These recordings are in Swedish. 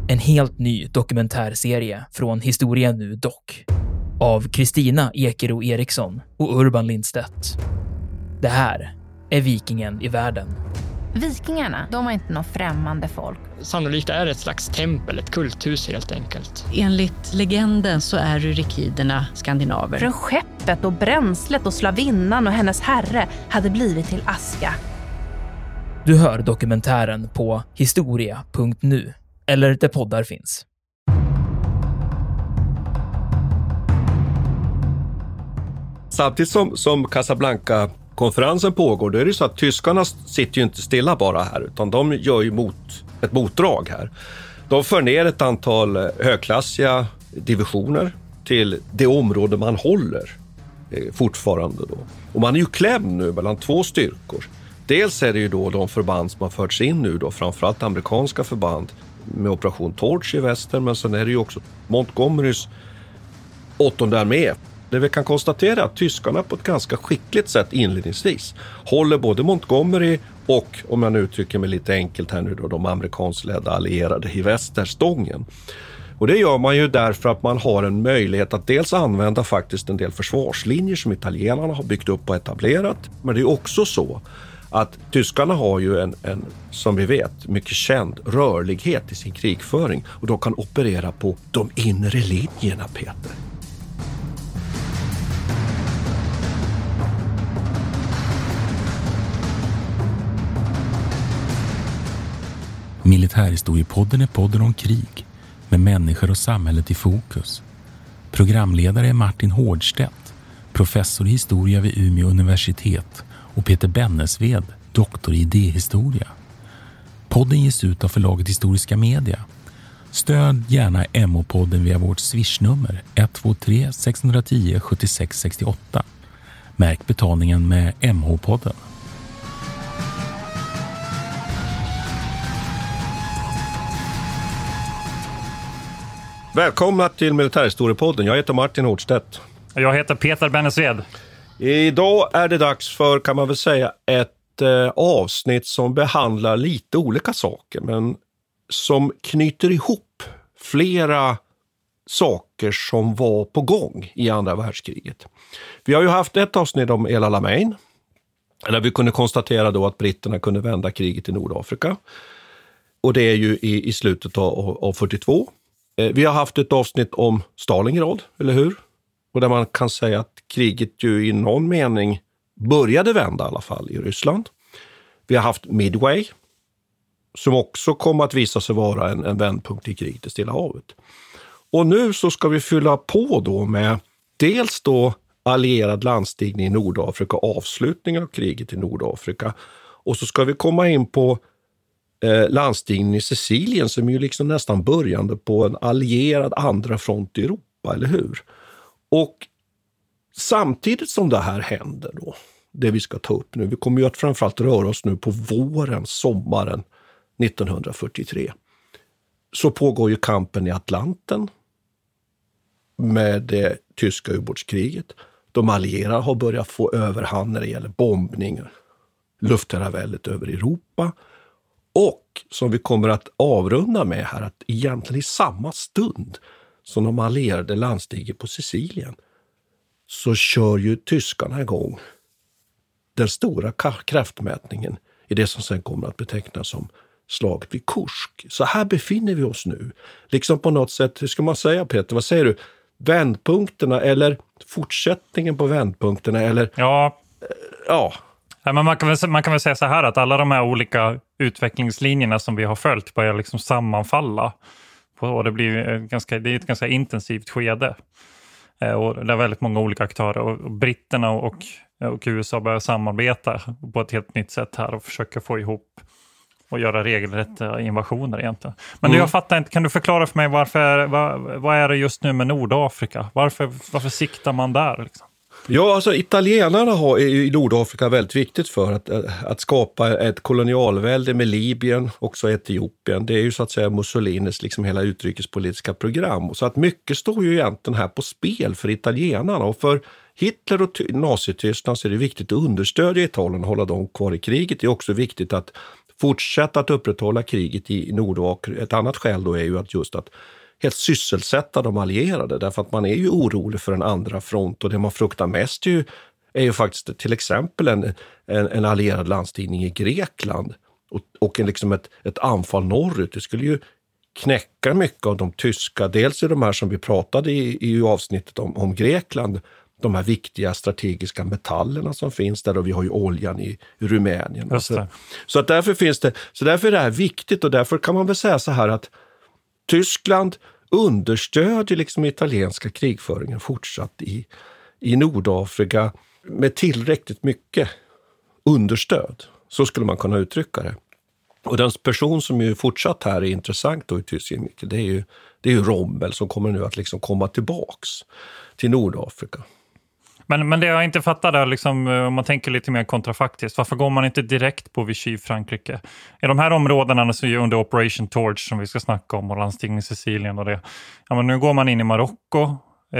En helt ny dokumentärserie från Historia Nu Dock. Av Kristina Ekero Eriksson och Urban Lindstedt. Det här är Vikingen i världen. Vikingarna, de var inte någon främmande folk. Sannolikt är det ett slags tempel, ett kulthus helt enkelt. Enligt legenden så är rykiderna skandinaver. Från skeppet och bränslet och slavinnan och hennes herre hade blivit till aska. Du hör dokumentären på historia.nu eller där poddar finns. Samtidigt som Casablanca-konferensen pågår, då är det så att tyskarna sitter ju inte stilla bara här, utan de gör ju ett motdrag här. De för ner ett antal högklassiga divisioner till det område man håller fortfarande då. Och man är ju klämd nu mellan två styrkor. Dels är det ju då de förband som har förts in nu då, framförallt amerikanska förband med operation Torch i väster, men sen är det ju också Montgomerys 8:e armé. Det vi kan konstatera att tyskarna på ett ganska skickligt sätt inledningsvis håller både Montgomery och, om jag nu uttrycker mig lite enkelt här nu då, de amerikansledda allierade i väster stången. Och det gör man ju därför att man har en möjlighet att dels använda faktiskt en del försvarslinjer som italienarna har byggt upp och etablerat. Men det är också så att tyskarna har ju en som vi vet, mycket känd rörlighet i sin krigföring. Och de kan operera på de inre linjerna, Peter. Militärhistoriepodden är podden om krig med människor och samhället i fokus. Programledare är Martin Hårdstedt, professor i historia vid Umeå universitet, och Peter Bennesved, doktor i idéhistoria. Podden ges ut av förlaget Historiska Media. Stöd gärna MH-podden via vårt swishnummer 123 610 76 68. Märk betalningen med MH-podden. Välkomna till Militärhistoriepodden. Jag heter Martin Hårdstedt. Jag heter Peter Bennesved. Idag är det dags för, kan man väl säga, ett avsnitt som behandlar lite olika saker, men som knyter ihop flera saker som var på gång i andra världskriget. Vi har ju haft ett avsnitt om El Alamein, där vi kunde konstatera då att britterna kunde vända kriget i Nordafrika. Och det är ju i slutet av 42. Vi har haft ett avsnitt om Stalingrad, eller hur? Och där man kan säga att kriget ju i någon mening började vända i alla fall i Ryssland. Vi har haft Midway, som också kom att visa sig vara en vändpunkt i kriget i Stilla havet. Och nu så ska vi fylla på då med dels då allierad landstigning i Nordafrika, avslutningen av kriget i Nordafrika. Och så ska vi komma in på landstigningen i Sicilien, som är ju liksom nästan börjande på en allierad andra front i Europa, eller hur? Och samtidigt som det här händer då, det vi ska ta upp nu, vi kommer ju att framförallt röra oss nu på våren, sommaren 1943, så pågår ju kampen i Atlanten med det tyska ubåtskriget. De allierade har börjat få överhand när det gäller bombningar, luftherraväldet över Europa. Och som vi kommer att avrunda med här, att egentligen i samma stund som de allierade landstiger på Sicilien, så kör ju tyskarna igång den stora kraftmätningen i det som sen kommer att betecknas som slaget vid Kursk. Så här befinner vi oss nu. Liksom på något sätt, hur ska man säga, Peter? Vad säger du? Vändpunkterna eller fortsättningen på vändpunkterna? Eller, ja. Ja. Ja, men man kan väl säga så här att alla de här olika utvecklingslinjerna som vi har följt börjar liksom sammanfalla. Och det är ett ganska intensivt skede. Och det är väldigt många olika aktörer. Och britterna och USA börjar samarbeta på ett helt nytt sätt här och försöka få ihop och göra regelrätta invasioner egentligen. Men jag fattar inte, kan du förklara för mig vad är det just nu med Nordafrika? Varför siktar man där liksom? Ja, alltså italienarna har i Nordafrika väldigt viktigt för att skapa ett kolonialvälde med Libyen, också Etiopien. Det är ju så att säga Mussolinis liksom hela utrikespolitiska program. Så att mycket står ju egentligen här på spel för italienarna, och för Hitler och Nazityskland så är det viktigt att understödja Italien och hålla dem kvar i kriget. Det är också viktigt att fortsätta att upprätthålla kriget i Nordafrika. Ett annat skäl då är ju att just att helt sysselsätta de allierade, därför att man är ju orolig för en andra front, och det man fruktar mest är ju faktiskt till exempel en allierad landstigning i Grekland och liksom ett anfall norrut. Det skulle ju knäcka mycket av de tyska, dels i de här som vi pratade i avsnittet om Grekland, de här viktiga strategiska metallerna som finns där, och vi har ju oljan i Rumänien. Så att därför är det här viktigt, och därför kan man väl säga så här att Tyskland understödjer liksom italienska krigföringen fortsatt i Nordafrika med tillräckligt mycket understöd. Så skulle man kunna uttrycka det. Och den person som ju fortsatt här är intressant då i Tyskland, det är ju Rommel som kommer nu att liksom komma tillbaks till Nordafrika. Men det jag inte fattar där, liksom, om man tänker lite mer kontrafaktiskt, varför går man inte direkt på Vichy, Frankrike? I de här områdena så är ju under Operation Torch som vi ska snacka om, och landstigning i Sicilien och det. Ja, men nu går man in i Marocko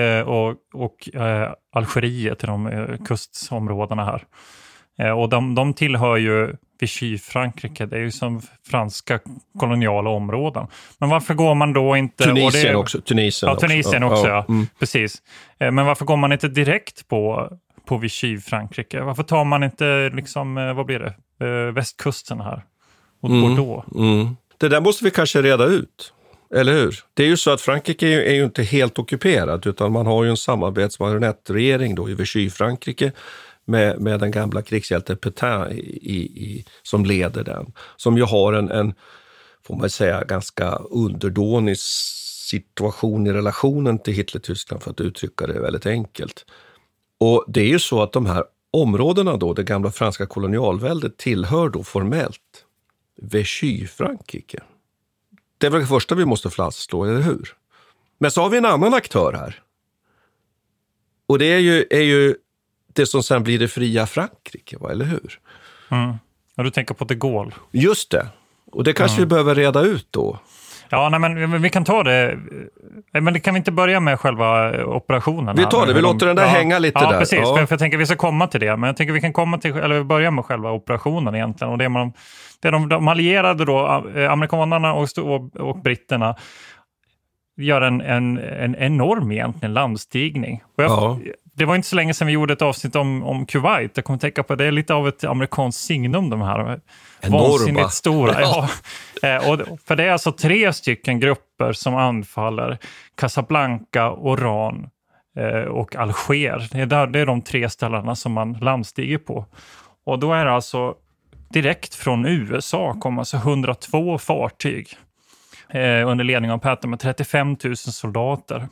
och Algeriet till de kustområdena här. Och de tillhör ju Vichy, Frankrike. Det är ju som franska koloniala områden. Men varför går man då inte... Tunisien också. Tunisien också, ja. Precis. Men varför går man inte direkt på Vichy, Frankrike? Varför tar man inte liksom, vad blir det? Västkusten här. Och Bordeaux. Det där måste vi kanske reda ut. Eller hur? Det är ju så att Frankrike är ju inte helt ockuperat, utan man har ju en samarbetsmarionettregering då i Vichy, Frankrike, med den gamla krigshjälten Pétain som leder den. Som ju har en får man säga, ganska underdånig situation i relationen till Hitler-Tyskland, för att uttrycka det väldigt enkelt. Och det är ju så att de här områdena då, det gamla franska kolonialväldet, tillhör då formellt Vichy-Frankrike. Det är väl det första vi måste fastslå, eller hur? Men så har vi en annan aktör här. Och det är ju det som sen blir det fria Frankrike, eller hur? Och du tänker på de Gaulle. Just det. Och det kanske vi behöver reda ut då. Ja, nej, men vi kan ta det. Men det kan vi inte börja med själva operationen. Vi tar det, vi låter den där hänga lite där. Precis, för jag tänker att vi ska komma till det. Men jag tänker vi kan komma till, eller börja med själva operationen egentligen. Och det är de allierade då, amerikanerna och britterna, gör en enorm egentligen landstigning. Det var inte så länge sedan vi gjorde ett avsnitt om Kuwait. Jag kommer tänka på det är lite av ett amerikanskt signum, de här vansinnigt stora. Ja. Och för det är alltså 3 stycken grupper som anfaller Casablanca, Oran och Alger. Det är de 3 ställena som man landstiger på. Och då är det alltså direkt från USA kommer alltså 102 fartyg under ledning av Patton med 35 000 soldater.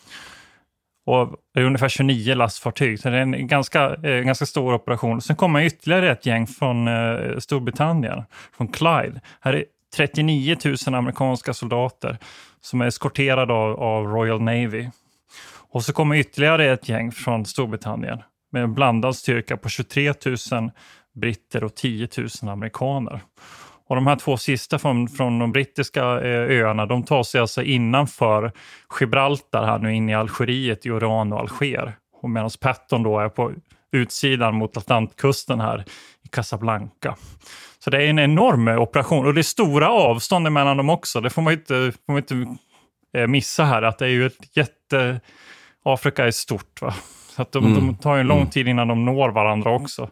Och det är ungefär 29 lastfartyg. Så det är en ganska stor operation. Sen kommer ytterligare ett gäng från Storbritannien, från Clyde. Här är 39 000 amerikanska soldater som är eskorterade av Royal Navy. Och så kommer ytterligare ett gäng från Storbritannien med en blandad styrka på 23 000 britter och 10 000 amerikaner. Och de här 2 sista från de brittiska öarna, de tar sig alltså innanför Gibraltar här nu in i Algeriet, i Oran och Alger. Och medan Patton då är på utsidan mot Atlantkusten här i Casablanca. Så det är en enorm operation, och det är stora avstånd mellan dem också. Det får man inte missa här, att det är ju Afrika är stort, va? Så att de tar ju en lång tid innan de når varandra också.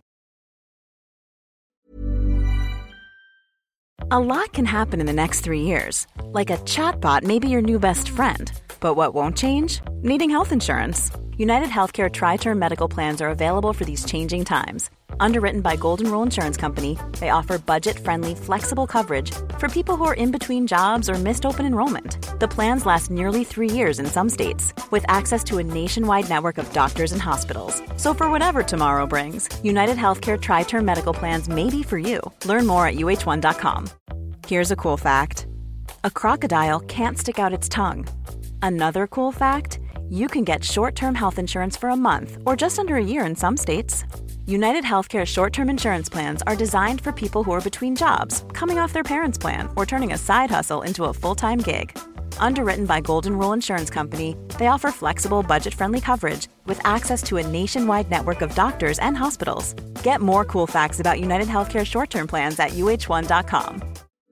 A lot can happen in the next 3 years. Like a chatbot may be your new best friend. But what won't change? Needing health insurance. United Healthcare Tri-Term Medical Plans are available for these changing times. Underwritten by Golden Rule Insurance Company, they offer budget-friendly, flexible coverage for people who are in between jobs or missed open enrollment. The plans last nearly 3 years in some states, with access to a nationwide network of doctors and hospitals. So for whatever tomorrow brings, United Healthcare Tri-Term Medical Plans may be for you. Learn more at uh1.com. Here's a cool fact. A crocodile can't stick out its tongue. Another cool fact, you can get short-term health insurance for a month or just under a year in some states. United Healthcare short-term insurance plans are designed for people who are between jobs, coming off their parents' plan, or turning a side hustle into a full-time gig. Underwritten by Golden Rule Insurance Company, they offer flexible, budget-friendly coverage with access to a nationwide network of doctors and hospitals. Get more cool facts about United Healthcare short-term plans at uh1.com.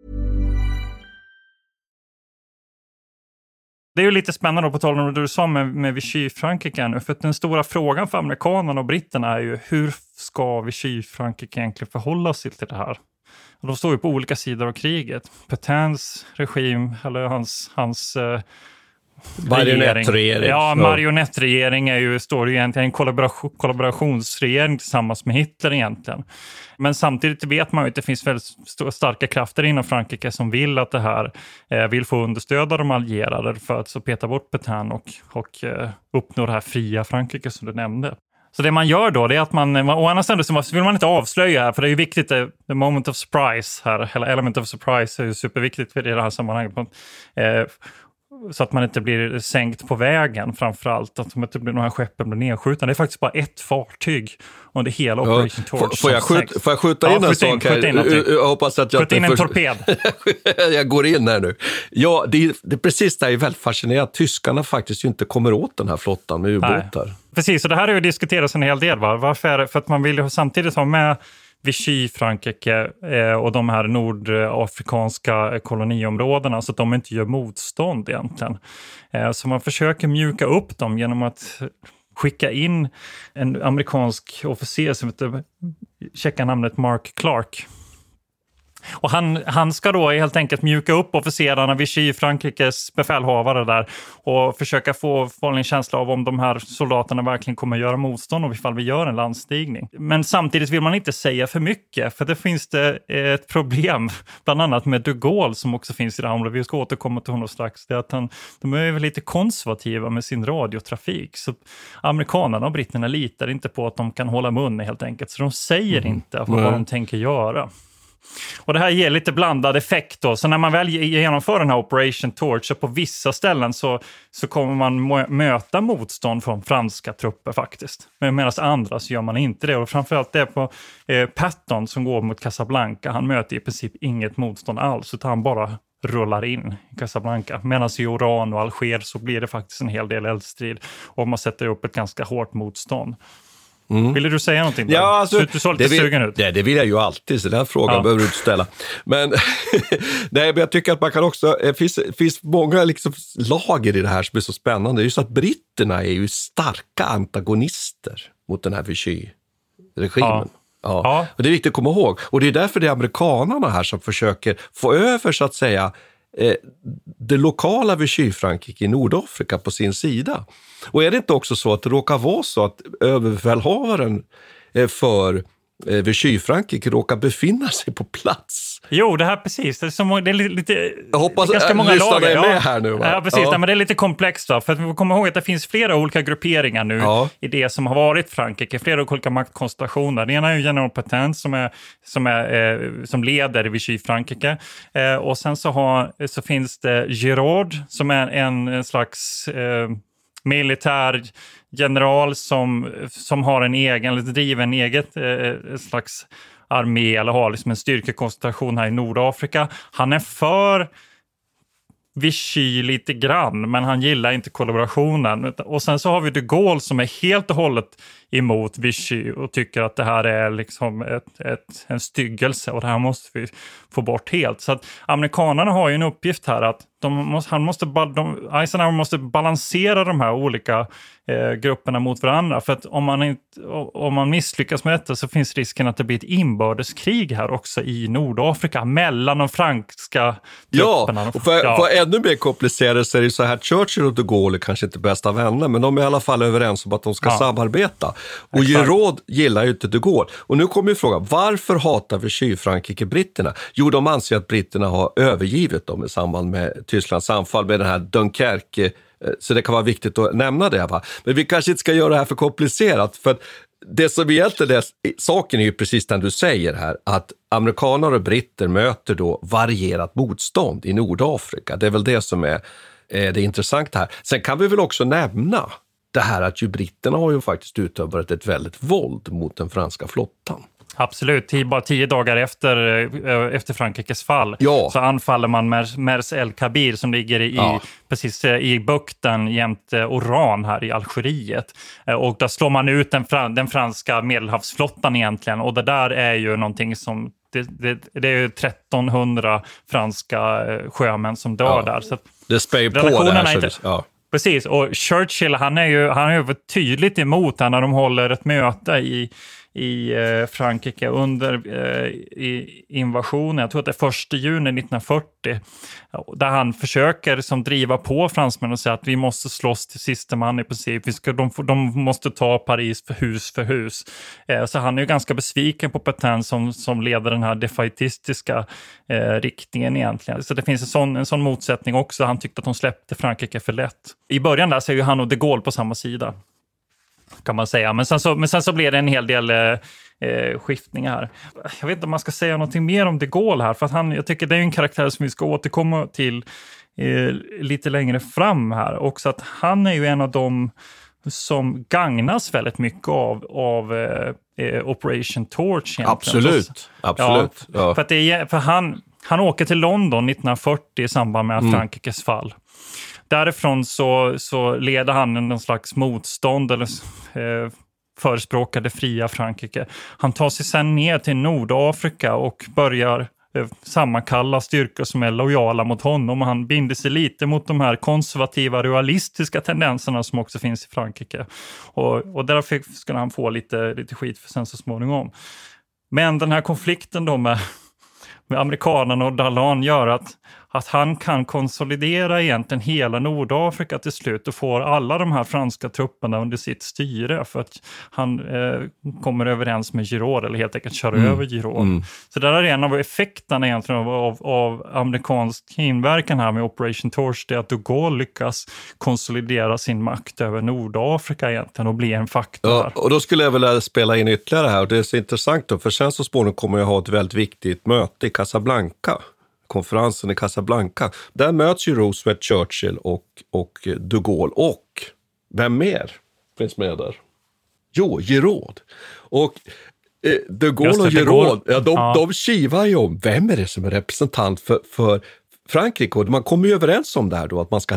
Det är ju lite spännande på tal om det du sa med Vichy-Frankrike nu, för att den stora frågan för amerikanerna och britterna är ju hur ska Vichy-Frankrike egentligen förhålla sig till det här? Och de står ju på olika sidor av kriget. Pétains regim, eller hans marionettregering. Ja, marionettregering står ju egentligen en kollaborationsregering tillsammans med Hitler egentligen. Men samtidigt vet man ju att det finns väldigt starka krafter inom Frankrike som vill att det här vill få understöd av de allierade för att så peta bort Pétain och uppnå det här fria Frankrike som du nämnde. Så det man gör då, det är att man å andra sidan så vill man inte avslöja här, för det är ju viktigt, the moment of surprise här, eller element of surprise är ju superviktigt för det här sammanhanget. Så att man inte blir sänkt på vägen framförallt, att de inte blir några skeppen blir nedskjutna. Det är faktiskt bara ett fartyg under hela Operation Torch. Får jag skjuta in en sak här? Jag hoppas att jag skjut in en torped. Jag går in här nu. Ja, det precis där är väldigt fascinerande att tyskarna faktiskt ju inte kommer åt den här flottan med ubåtar. Nej. Precis, och det här har ju diskuterats en hel del. Varför är det? För att man vill ju samtidigt ha med Vichy, Frankrike och de här nordafrikanska koloniområdena så att de inte gör motstånd egentligen. Så man försöker mjuka upp dem genom att skicka in en amerikansk officer som heter, checka namnet Mark Clark. Och han ska då helt enkelt mjuka upp officerarna, Vichy, Frankrikes befälhavare där, och försöka få en känsla av om de här soldaterna verkligen kommer göra motstånd och ifall vi gör en landstigning. Men samtidigt vill man inte säga för mycket, för det finns det ett problem bland annat med de Gaulle som också finns i det här området. Vi ska återkomma till honom strax. Det är att de är väl lite konservativa med sin radiotrafik, så amerikanerna och britterna litar inte på att de kan hålla mun helt enkelt, så de säger inte vad de tänker göra. Och det här ger lite blandad effekt då. Så när man väl genomför den här Operation Torch, så på vissa ställen så kommer man möta motstånd från franska trupper faktiskt. Men medan andra så gör man inte det. Och framförallt det på Patton som går mot Casablanca. Han möter i princip inget motstånd alls, utan han bara rullar in i Casablanca. Medan i Oran och Alger så blir det faktiskt en hel del eldstrid. Och man sätter upp ett ganska hårt motstånd. Ville du säga någonting där? Ja, alltså, du såg lite sugen ut. Det vill jag ju alltid, så den här frågan behöver du inte ställa. Men, nej, men jag tycker att man kan också, finns många liksom lager i det här som är så spännande. Det är ju så att britterna är ju starka antagonister mot den här Vichy-regimen. Ja. Och det är viktigt att komma ihåg. Och det är därför det är amerikanerna här som försöker få över, så att säga, det lokala Vichy-Frankrike i Nordafrika på sin sida. Och är det inte också så att det råkar vara så att överbefälhavaren för Vichy-Frankrike råkar befinna sig på plats? Jo, det här precis. Det är lite... Jag hoppas ganska många lager är med här nu. Va? Ja, precis. Ja. Men det är lite komplext då. För att vi kommer ihåg att det finns flera olika grupperingar nu i det som har varit Frankrike. Flera olika maktkonstellationer. Det ena är ju general Pétain som leder Vichy-Frankrike. Och sen så finns det Giraud som är en slags... militär general som har en egen, eller driver en eget slags armé, eller har liksom en styrkekoncentration här i Nordafrika. Han är för Vichy lite grann, men han gillar inte kollaborationen. Och sen så har vi de Gaulle som är helt och hållet emot Vichy och tycker att det här är liksom en styggelse och det här måste vi få bort helt. Så att amerikanerna har ju en uppgift här att Eisenhower måste balansera de här olika grupperna mot varandra, för att om man misslyckas med detta så finns risken att det blir ett inbördeskrig här också i Nordafrika mellan de franska trupperna. Ja, och för ännu mer komplicerat så är det så här, Churchill och de Gaulle är kanske inte bästa vänner, men de är i alla fall överens om att de ska samarbeta. Och Giraud gillar ju inte de Gaulle. Och nu kommer ju frågan, varför hatar Vichy-Frankrike britterna? Jo, de anser att britterna har övergivit dem i samband med Tysklands anfall med den här Dunkerque. Så det kan vara viktigt att nämna det. Va? Men vi kanske inte ska göra det här för komplicerat. För att det som egentligen är saken är ju precis den du säger här. Att amerikaner och britter möter då varierat motstånd i Nordafrika. Det är väl det som är det intressanta här. Sen kan vi väl också nämna det här att ju britterna har ju faktiskt utövat ett väldigt våld mot den franska flottan. Absolut, bara 10 dagar efter Frankrikes fall så anfaller man Mers el-Kabir som ligger precis i bukten jämte Oran här i Algeriet. Och där slår man ut den franska medelhavsflottan egentligen. Och det där är ju någonting som, det är ju 1300 franska sjömän som dör där. Så det spär på det här. Precis, och Churchill han är ju tydligt emot när de håller ett möte i Frankrike under invasionen. Jag tror att det är 1 juni 1940 där han försöker som driva på fransmännen och säga att vi måste slåss till sista man i princip. De måste ta Paris för hus. Så han är ju ganska besviken på Pétain som leder den här defaitistiska riktningen egentligen. Så det finns en sån motsättning också. Han tyckte att de släppte Frankrike för lätt. I början där så är ju han och de Gaulle på samma sida, kan man säga. Men sen så blir det en hel del skiftningar här. Jag vet inte om man ska säga någonting mer om de Gaulle här, för att jag tycker det är en karaktär som vi ska återkomma till lite längre fram här. Också att han är ju en av dem som gagnas väldigt mycket av Operation Torch egentligen. Absolut. Ja. För han åker till London 1940 i samband med Frankrikes fall. Därifrån så leder han en slags motstånd eller förespråkar det fria Frankrike. Han tar sig sedan ner till Nordafrika och börjar sammankalla styrkor som är lojala mot honom. Och han binder sig lite mot de här konservativa, realistiska tendenserna som också finns i Frankrike. Och därför skulle han få lite skit för sen så småningom. Men den här konflikten då med amerikanerna och Dallan gör att han kan konsolidera egentligen hela Nordafrika till slut och får alla de här franska trupperna under sitt styre för att han kommer överens med Giraud eller helt enkelt kör över Giraud. Så det är en av effekterna egentligen av amerikansk inverkan här med Operation Torch, det är att de Gaulle lyckas konsolidera sin makt över Nordafrika egentligen och bli en faktor. Ja, och då skulle jag vilja spela in ytterligare här, och det är så intressant då, för sen så småningom kommer jag ha ett väldigt viktigt möte i Casablanca. Konferensen i Casablanca. Där möts ju Roosevelt, Churchill och de Gaulle. Och vem mer finns med där? Jo, Giraud. Och de Gaulle och Giraud, de kivar ju om vem är det som är representant för Frankrike. Och man kommer ju överens om det här då, att man ska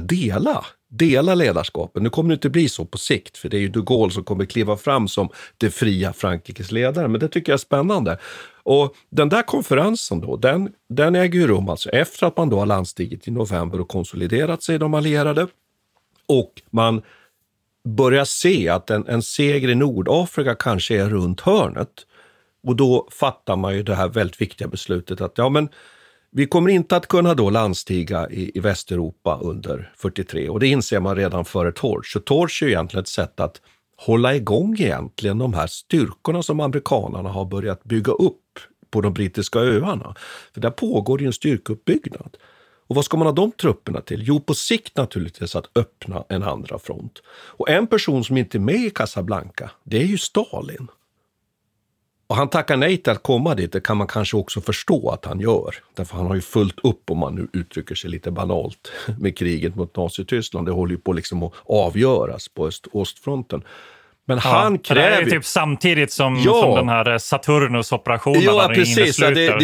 dela ledarskapet. Nu kommer det inte bli så på sikt, för det är ju de Gaulle som kommer kliva fram som det fria Frankrikes ledare. Men det tycker jag är spännande. Och den där konferensen då, den äger ju rum alltså efter att man då har landstigit i november och konsoliderat sig de allierade. Och man börjar se att en seger i Nordafrika kanske är runt hörnet. Och då fattar man ju det här väldigt viktiga beslutet att vi kommer inte att kunna då landstiga i Västeuropa under 43. Och det inser man redan före Torch. Så Torch är ju egentligen ett sätt att hålla igång egentligen de här styrkorna som amerikanerna har börjat bygga upp på de brittiska öarna. För där pågår ju en styrkeuppbyggnad. Och vad ska man ha de trupperna till? Jo, på sikt naturligtvis att öppna en andra front. Och en person som inte är med i Casablanca, det är ju Stalin. Och han tackar nej till att komma dit, det kan man kanske också förstå att han gör. Därför han har ju fullt upp, om man nu uttrycker sig lite banalt, med kriget mot Nazityskland. Det håller ju på liksom att avgöras på ostfronten. Men han kräver... Det är typ samtidigt som den här Saturnus-operationen. Ja, precis.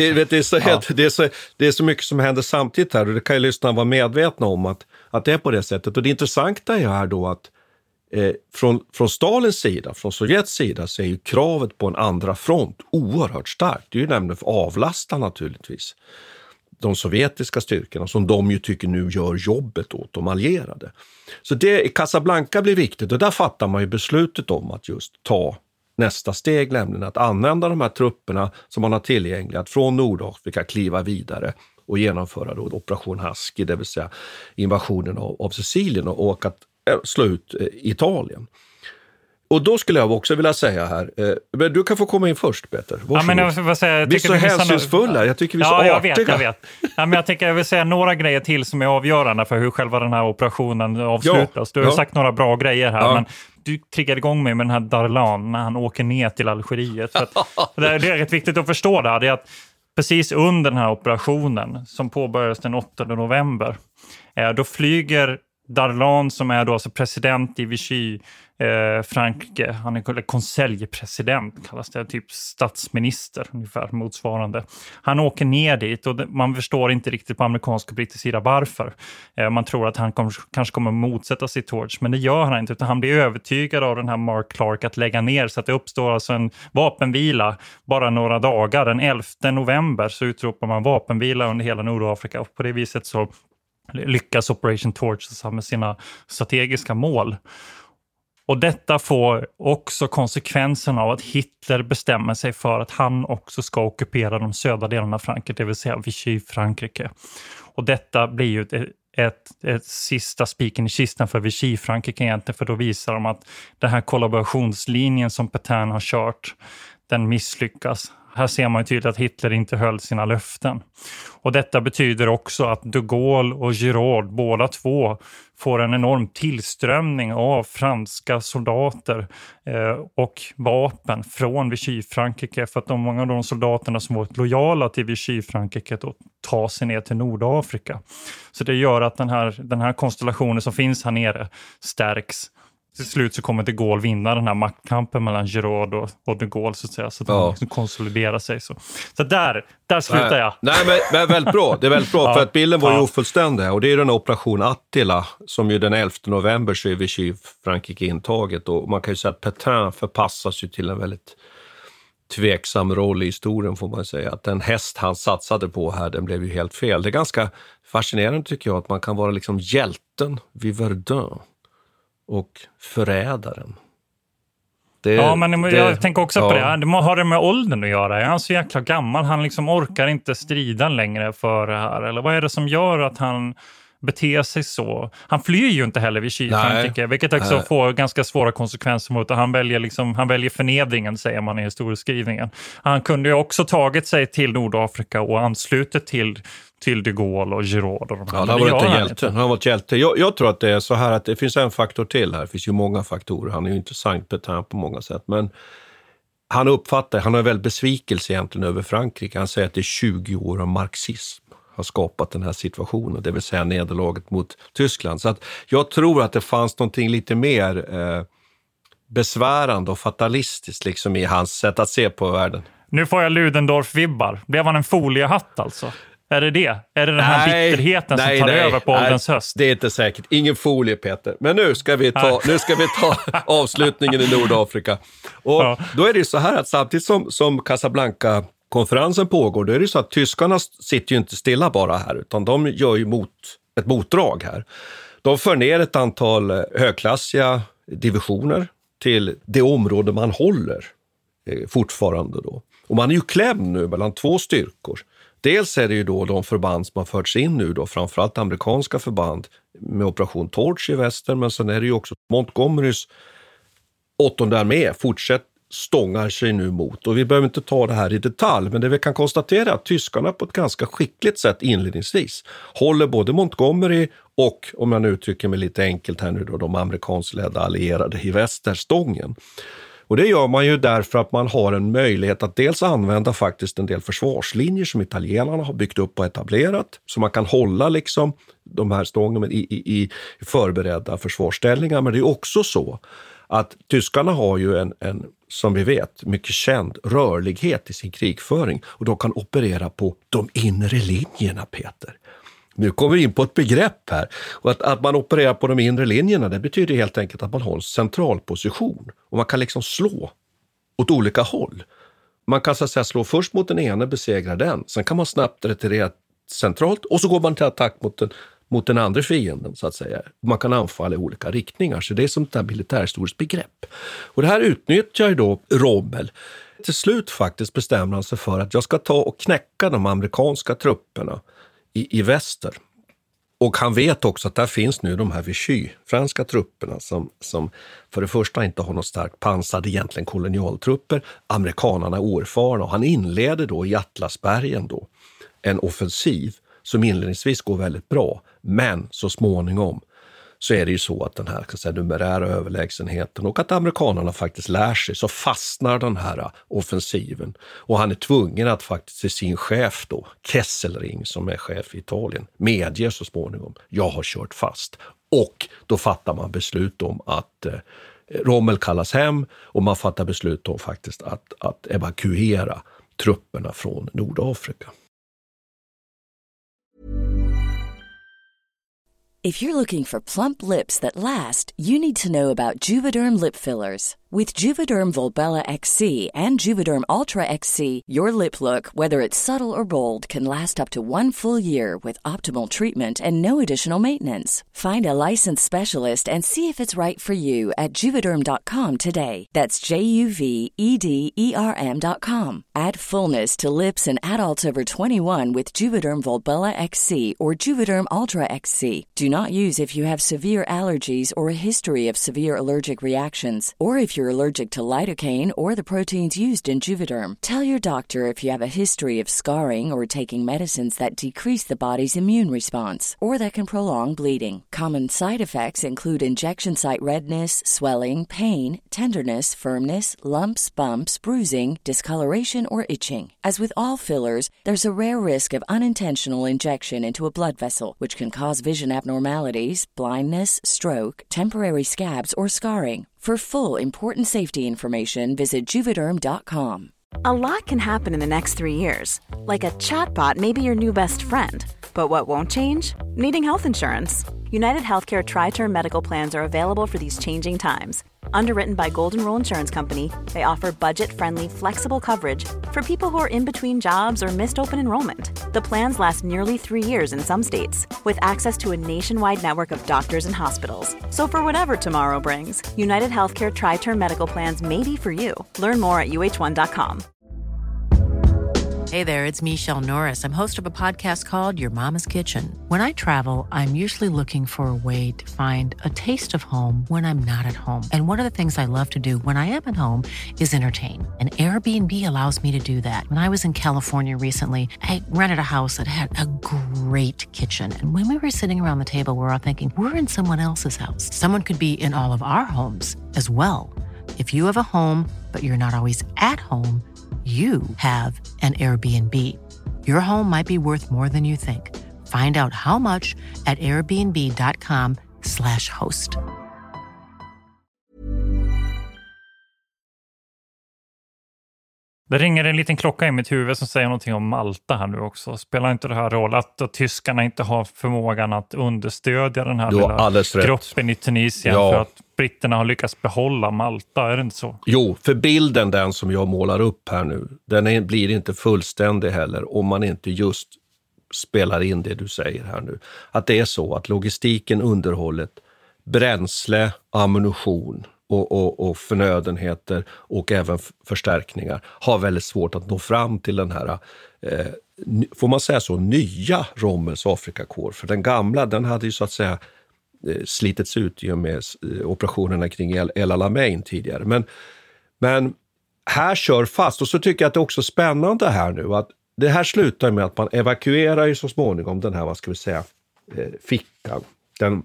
Det är så mycket som händer samtidigt här. Och det kan ju lyssnarna vara medvetna om att det är på det sättet. Och det intressanta är här då att från Stalins sida, från Sovjets sida, så är ju kravet på en andra front oerhört starkt. Det är ju nämligen för att avlasta naturligtvis de sovjetiska styrkorna som de ju tycker nu gör jobbet åt de allierade. Så det i Casablanca blir viktigt, och där fattar man ju beslutet om att just ta nästa steg, nämligen att använda de här trupperna som man har tillgängliga, att från Nordafrika kliva vidare och genomföra då Operation Husky, det vill säga invasionen av Sicilien, och att slå ut Italien. Och då skulle jag också vilja säga här, men du kan få komma in först, Peter. Ja, men jag vill säga, vi är så hänsynsfulla, jag tycker vi är så artiga. Jag vet. Ja, men jag vill säga några grejer till som är avgörande för hur själva den här operationen avslutas. Du har sagt några bra grejer här, men du triggade igång mig med den här Darlan när han åker ner till Algeriet. För att, det är rätt viktigt att förstå det här, det är att precis under den här operationen som påbörjas den 8 november, då flyger Darlan som är då alltså president i Vichy, Frankrike, han är konseljpresident, kallas det, typ statsminister ungefär motsvarande. Han åker ner dit och man förstår inte riktigt på amerikansk och brittisk sida varför. Man tror att han kanske kommer motsätta sig Torch, men det gör han inte, utan han blir övertygad av den här Mark Clark att lägga ner, så att det uppstår alltså en vapenvila bara några dagar. Den 11 november så utropar man vapenvila under hela Nordafrika, och på det viset så lyckas Operation Torch med sina strategiska mål. Och detta får också konsekvensen av att Hitler bestämmer sig för att han också ska ockupera de södra delarna av Frankrike, det vill säga Vichy-Frankrike. Och detta blir ju ett sista spiken i kistan för Vichy-Frankrike egentligen, för då visar de att den här kollaborationslinjen som Pétain har kört, den misslyckas. Här ser man ju tydligt att Hitler inte höll sina löften. Och detta betyder också att de Gaulle och Giraud, båda två, får en enorm tillströmning av franska soldater och vapen från Vichy-Frankrike, för att många av de soldaterna som varit lojala till Vichy-Frankrike då tar sig ner till Nordafrika. Så det gör att den här konstellationen som finns här nere stärks. Till slut så kommer de Gaulle vinna den här maktkampen mellan Giraud och de Gaulle, så att säga, så att de liksom konsoliderar sig. Så där slutar jag. Nej, men väldigt bra. Det är väldigt bra, för att bilden var ju ofullständig. Och det är den operation Attila som ju den 11 november så är Vichy-Frankrike intaget. Och man kan ju säga att Pétain förpassas ju till en väldigt tveksam roll i historien, får man säga. Att den häst han satsade på här, den blev ju helt fel. Det är ganska fascinerande, tycker jag, att man kan vara liksom hjälten vid Verdun och förrädaren. Jag tänker också på det. Det har det med åldern att göra. Är han så jäkla gammal? Han liksom orkar inte strida längre för det här. Eller vad är det som gör att han beter sig så? Han flyr ju inte heller vid Frankrike, vilket också får ganska svåra konsekvenser mot att han väljer förnedringen, säger man i historieskrivningen. Han kunde ju också tagit sig till Nordafrika och anslutit till de Gaulle och Giraud. Han har varit en hjälte. Han har varit hjälte. Jag tror att det är så här att det finns en faktor till här. Det finns ju många faktorer. Han är ju intressant Pétain på många sätt. Men han har väl besvikelse egentligen över Frankrike. Han säger att det är 20 år av marxism har skapat den här situationen. Det vill säga nederlaget mot Tyskland. Så att jag tror att det fanns någonting lite mer besvärande och fatalistiskt liksom i hans sätt att se på världen. Nu får jag Ludendorff-vibbar. Blev han en foliehatt alltså? Är det det? Är det den här bitterheten som tar över på ålderns höst? Det är inte säkert. Ingen folie, Peter. Men nu ska vi ta avslutningen i Nordafrika. Och då är det så här att samtidigt som Casablanca-konferensen pågår, då är det så att tyskarna sitter ju inte stilla bara här, utan de gör ju ett motdrag här. De för ner ett antal högklassiga divisioner till det område man håller fortfarande då. Och man är ju klämd nu mellan två styrkor. Dels är det ju då de förband som har förts in nu då, framförallt amerikanska förband med operation Torch i väster, men sen är det ju också Montgomerys 8:e armé stångar sig nu mot. Och vi behöver inte ta det här i detalj, men det vi kan konstatera är att tyskarna på ett ganska skickligt sätt inledningsvis håller både Montgomery och, om jag nu uttrycker mig lite enkelt här nu då, de amerikansledda allierade i väster stången. Och det gör man ju därför att man har en möjlighet att dels använda faktiskt en del försvarslinjer som italienarna har byggt upp och etablerat. Så man kan hålla liksom de här stången i förberedda försvarsställningar. Men det är också så att tyskarna har ju en som vi vet, mycket känd rörlighet i sin krigföring. Och de kan operera på de inre linjerna, Peter. Nu kommer vi in på ett begrepp här. Och att man opererar på de inre linjerna, det betyder helt enkelt att man har en central position. Och man kan liksom slå åt olika håll. Man kan så att säga slå först mot den ena, besegra den. Sen kan man snabbt retirera centralt och så går man till attack mot den andra fienden, så att säga. Man kan anfalla i olika riktningar. Så det är som ett militärhistoriskt begrepp. Och det här utnyttjar ju då Rommel. Till slut faktiskt bestämmer han sig för att jag ska ta och knäcka de amerikanska trupperna i väster. Och han vet också att där finns nu de här Vichy-franska trupperna som för det första inte har något starkt pansar, egentligen kolonialtrupper. Amerikanerna är oerfarna och han inleder då i Atlasbergen då en offensiv som inledningsvis går väldigt bra. Men så småningom så är det ju så att den här numerära överlägsenheten och att amerikanerna faktiskt lär sig, så fastnar den här offensiven. Och han är tvungen att faktiskt till sin chef då, Kesselring som är chef i Italien, medger så småningom, jag har kört fast. Och då fattar man beslut om att Rommel kallas hem och man fattar beslut om faktiskt att evakuera trupperna från Nordafrika. If you're looking for plump lips that last, you need to know about Juvederm lip fillers. With Juvederm Volbella XC and Juvederm Ultra XC, your lip look, whether it's subtle or bold, can last up to 1 full year with optimal treatment and no additional maintenance. Find a licensed specialist and see if it's right for you at Juvederm.com today. That's JUVEDERM.com. Add fullness to lips in adults over 21 with Juvederm Volbella XC or Juvederm Ultra XC. Do not use if you have severe allergies or a history of severe allergic reactions, or if you're allergic to lidocaine or the proteins used in Juvederm. Tell your doctor if you have a history of scarring or taking medicines that decrease the body's immune response or that can prolong bleeding. Common side effects include injection site redness, swelling, pain, tenderness, firmness, lumps, bumps, bruising, discoloration, or itching. As with all fillers, there's a rare risk of unintentional injection into a blood vessel, which can cause vision abnormalities, blindness, stroke, temporary scabs, or scarring. For full, important safety information, visit Juvederm.com. A lot can happen in the next 3 years. Like a chatbot may be your new best friend. But what won't change? Needing health insurance. United Healthcare Tri-Term Medical Plans are available for these changing times. Underwritten by Golden Rule Insurance Company, they offer budget-friendly, flexible coverage for people who are in between jobs or missed open enrollment. The plans last nearly 3 years in some states, with access to a nationwide network of doctors and hospitals. So for whatever tomorrow brings, United Healthcare Tri-Term Medical Plans may be for you. Learn more at uh1.com. Hey there, it's Michelle Norris. I'm host of a podcast called Your Mama's Kitchen. When I travel, I'm usually looking for a way to find a taste of home when I'm not at home. And one of the things I love to do when I am at home is entertain. And Airbnb allows me to do that. When I was in California recently, I rented a house that had a great kitchen. And when we were sitting around the table, we were all thinking, we're in someone else's house. Someone could be in all of our homes as well. If you have a home, but you're not always at home, you have an Airbnb. Your home might be worth more than you think. Find out how much at airbnb.com/host. Det ringer en liten klocka i mitt huvud som säger någonting om Malta här nu också. Spelar inte det här roll att tyskarna inte har förmågan att understödja den här lilla gruppen i Tunisien för att britterna har lyckats behålla Malta, är det inte så? Jo, för bilden den som jag målar upp här nu, den blir inte fullständig heller om man inte just spelar in det du säger här nu. Att det är så att logistiken, underhållet, bränsle, ammunition och förnödenheter och även förstärkningar har väldigt svårt att nå fram till den här, får man säga så, nya Rommels Afrikakår. För den gamla, den hade ju så att säga slitits ut i och med operationerna kring El Alamein tidigare. Men här kör fast, och så tycker jag att det är också spännande här nu att det här slutar med att man evakuerar ju så småningom den här, vad ska vi säga, fickan. Den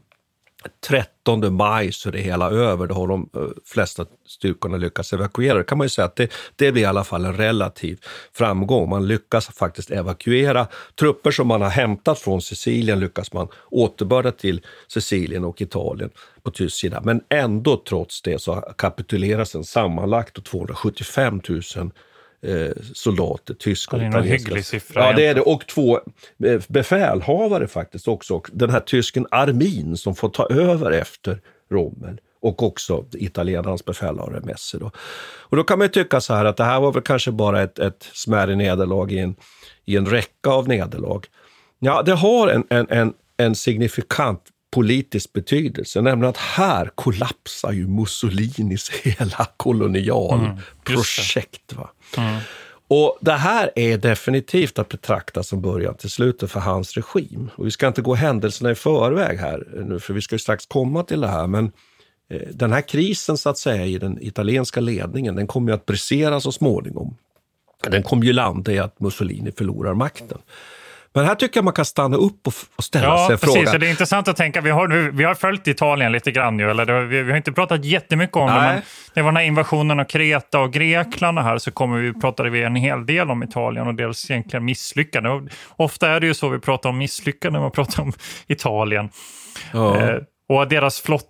13 maj så är det hela över, då har de flesta styrkorna lyckats evakuera. Det kan man ju säga att det blir i alla fall en relativ framgång. Man lyckas faktiskt evakuera trupper som man har hämtat från Sicilien, lyckas man återbörda till Sicilien och Italien på tysk sida. Men ändå trots det så kapituleras en sammanlagt 275 000 soldater, tyskar. Det är en hygglig siffra. Ja, det är det. Och 2 befälhavare faktiskt också. Och den här tysken Armin som får ta över efter Rommel. Och också italienarnas befälhavare Messer då. Och då kan man ju tycka så här att det här var väl kanske bara ett smärre nederlag i en räcka av nederlag. Ja, det har en signifikant politisk betydelse, nämligen att här kollapsar ju Mussolinis hela kolonialprojekt. Va? Och det här är definitivt att betrakta som början till slutet för hans regim. Och vi ska inte gå händelserna i förväg här nu, för vi ska ju strax komma till det här, men den här krisen så att säga i den italienska ledningen, den kommer ju att brisera så småningom. Den kommer ju landa i att Mussolini förlorar makten. Men här tycker jag man kan stanna upp och ställa sig en fråga. Ja, precis. Det är intressant att tänka. Vi har följt Italien lite grann nu. Eller vi har inte pratat jättemycket om det. Men det var den här invasionen av Kreta och Grekland här, så pratade vi en hel del om Italien och dels egentligen misslyckande. Och ofta är det ju så vi pratar om misslyckande när man pratar om Italien. Ja. Och deras flotta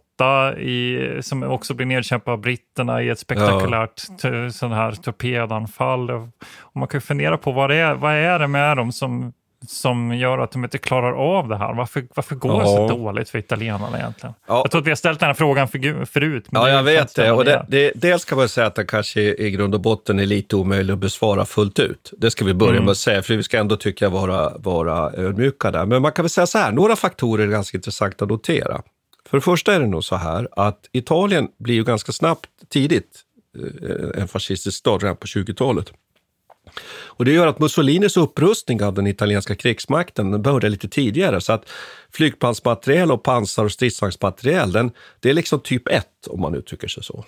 som också blir nedkämpad av britterna i ett spektakulärt sån här torpedanfall. Och man kan fundera på vad är det med dem som gör att de inte klarar av det här? Varför går det så dåligt för italienarna egentligen? Ja. Jag tror att vi har ställt den här frågan förut. Men jag vet det. Och dels kan man säga att det kanske i grund och botten är lite omöjligt att besvara fullt ut. Det ska vi börja med att säga, för vi ska ändå tycka vara ödmjuka där. Men man kan väl säga så här, några faktorer är ganska intressanta att notera. För det första är det nog så här att Italien blir ju ganska snabbt tidigt en fascistisk stat redan på 20-talet. Och det gör att Mussolinis upprustning av den italienska krigsmakten började lite tidigare, så att flygplansmateriel och pansar- och stridsvagnsmateriel, det är liksom typ 1 om man uttrycker sig så.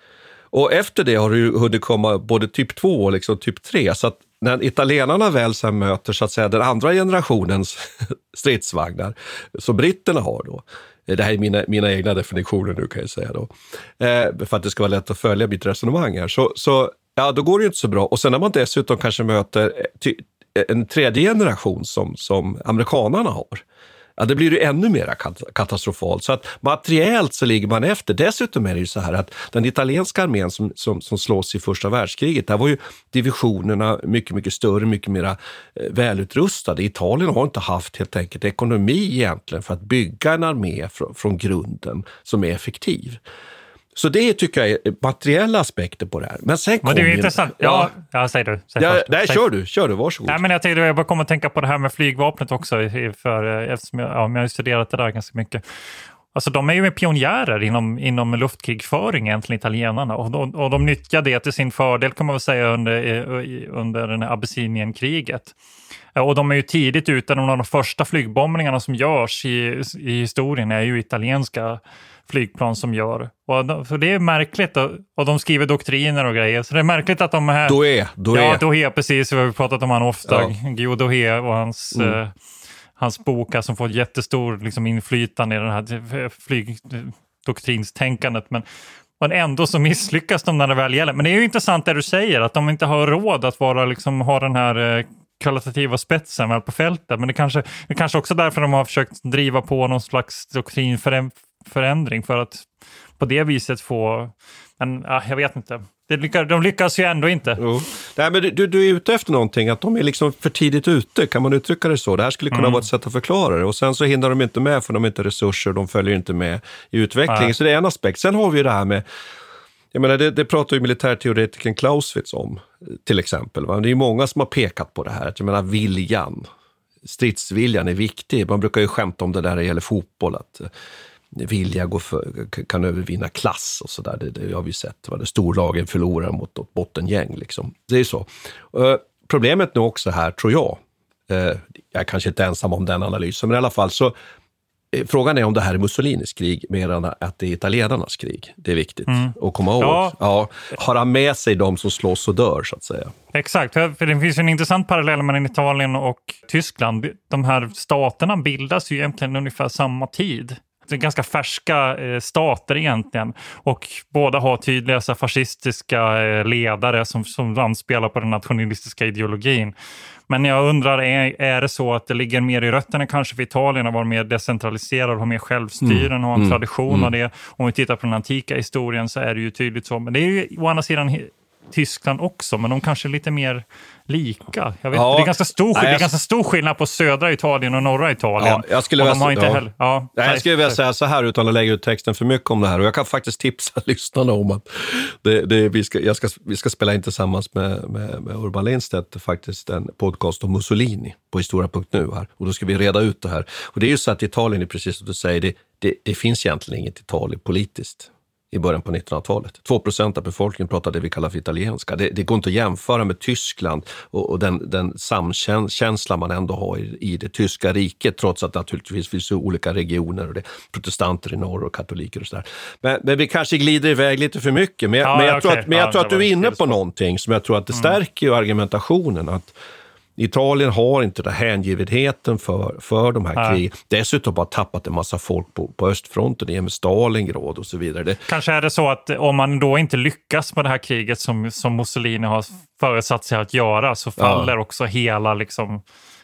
Och efter det har det ju hunnit komma både typ 2 och liksom typ 3, så att när italienarna väl sen möter så att säga den andra generationens stridsvagnar som britterna har då, det här är mina egna definitioner nu kan jag säga då, för att det ska vara lätt att följa mitt resonemang här, så ja, då går det ju inte så bra. Och sen när man dessutom kanske möter en tredje generation som amerikanerna har, ja, det blir ju ännu mer katastrofalt. Så att materiellt så ligger man efter. Dessutom är det ju så här att den italienska armén som slåss i första världskriget, där var ju divisionerna mycket, mycket större, mycket mer välutrustade. Italien har inte haft helt enkelt ekonomi egentligen för att bygga en armé från grunden som är effektiv. Så det tycker jag är materiella aspekter på det här. Men sen kommer det är ju intressant. Ja, säg du. Nej, kör du, varsågod. Nej, men jag bara kommer att tänka på det här med flygvapnet också, eftersom jag har studerat det där ganska mycket. Alltså de är ju pionjärer inom luftkrigföring egentligen, italienarna. Och de nyttjar det till sin fördel kan man väl säga under den här Abyssinien-kriget. Och de är ju tidigt ute, de av de första flygbombningarna som görs i historien är ju italienska flygplan som gör. För det är märkligt, och de skriver doktriner och grejer. Så det är märkligt att de här... Dohe, precis. Vi har pratat om han ofta. Guido Dohe och hans bok som får ett jättestor liksom, inflytande i den här flygdoktrinstänkandet. Men ändå så misslyckas de när det väl gäller. Men det är ju intressant det du säger, att de inte har råd att vara, liksom, ha den här kvalitativa spetsen väl på fältet. Men det kanske också därför de har försökt driva på någon slags doktrinförändring för att på det viset få jag vet inte. De lyckas ju ändå inte. Nej, men du är ute efter någonting, att de är liksom för tidigt ute, kan man uttrycka det så? Det här skulle kunna vara ett sätt att förklara det. Och sen så hinner de inte med för de har inte resurser, de följer inte med i utvecklingen. Så det är en aspekt. Sen har vi ju det här med, jag menar, det pratar ju militärteoretikern Clausewitz om till exempel. Va? Det är ju många som har pekat på det här. Jag menar, stridsviljan är viktig. Man brukar ju skämta om det där när det gäller fotboll, att vilja kan övervinna klass och sådär. Det har vi sett. Va? Storlagen förlorar mot bottengäng liksom. Det är så. Problemet nu också här, tror jag är kanske inte ensam om den analysen, men i alla fall så frågan är om det här är Mussolinis krig mer än att det är italienarnas krig. Det är viktigt att komma ihåg. Ja, har han med sig de som slåss och dör, så att säga? Exakt, för det finns ju en intressant parallell mellan Italien och Tyskland. De här staterna bildas ju egentligen ungefär samma tid. Det är ganska färska stater egentligen, och båda har tydliga fascistiska ledare som anspelar på den nationalistiska ideologin. Men jag undrar, är det så att det ligger mer i rötterna kanske för Italien att vara mer decentraliserad, ha mer självstyre och ha en tradition av det? Om vi tittar på den antika historien så är det ju tydligt så. Men det är ju å andra sidan Tyskland också, men de kanske är lite mer lika. Jag vet, det är ganska stor skillnad på södra Italien och norra Italien. Ja, jag skulle vilja säga så här utan att lägga ut texten för mycket om det här. Och jag kan faktiskt tipsa lyssnarna om att vi ska spela in tillsammans med Urban Lindstedt faktiskt en podcast om Mussolini på Historia.nu här. Och då ska vi reda ut det här. Och det är ju så att Italien är precis som du säger, det finns egentligen inget Italien politiskt i början på 1900-talet. 2% av befolkningen pratar det vi kallar för italienska. Det går inte att jämföra med Tyskland och den samkänsla man ändå har i det tyska riket, trots att naturligtvis finns olika regioner och det är protestanter i norr och katoliker och sådär. Men vi kanske glider iväg lite för mycket. Men jag tror att du är inne på någonting som jag tror att det stärker argumentationen, att Italien har inte den hängivenheten för de här krigen. Dessutom har tappat en massa folk på östfronten, det med Stalingrad och så vidare. Kanske är det så att om man då inte lyckas med det här kriget som Mussolini har förutsatt sig att göra, så faller också